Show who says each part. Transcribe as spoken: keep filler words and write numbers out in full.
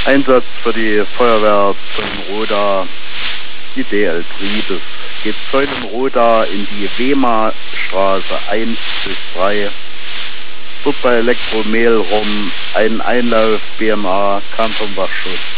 Speaker 1: Einsatz für die Feuerwehr Zeulenroda, die D L Triebes. Geht Zeulenroda in die Wema-Straße eins bis drei. Dort bei Elektromehl rum, ein Einlauf B M A kam vom Wachschuss.